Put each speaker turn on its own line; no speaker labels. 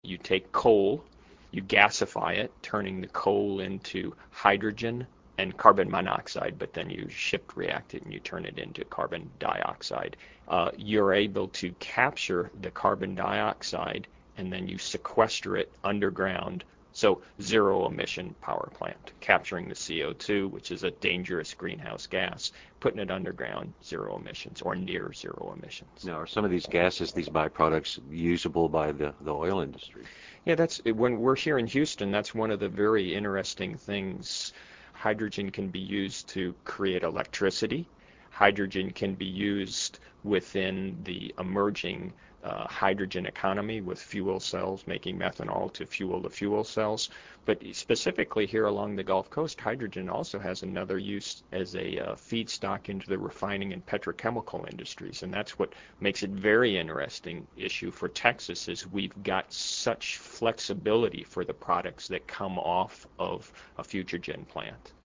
You take coal, you gasify it, turning the coal into hydrogen and carbon monoxide, but then you shift react it and you turn it into carbon dioxide. You're able to capture the carbon dioxide and then you sequester it underground. So zero emission power plant, capturing the CO2, which is a dangerous greenhouse gas, putting it underground, zero emissions or near zero emissions.
Now, are some of these gases, these byproducts, usable by the oil industry?
Yeah, that's when we're here in Houston, that's one of the very interesting things. Hydrogen can be used to create electricity. Hydrogen can be used within the emerging hydrogen economy with fuel cells, making methanol to fuel the fuel cells. But specifically here along the Gulf Coast, hydrogen also has another use as a feedstock into the refining and petrochemical industries. And that's what makes it very interesting issue for Texas is we've got such flexibility for the products that come off of a future gen plant.